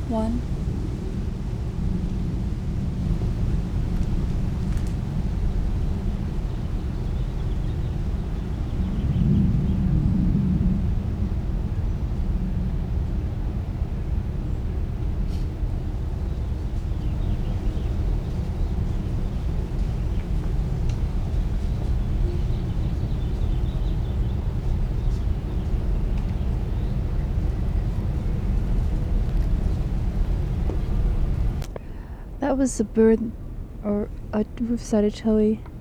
One. That was a bird or a roof-sided Choey.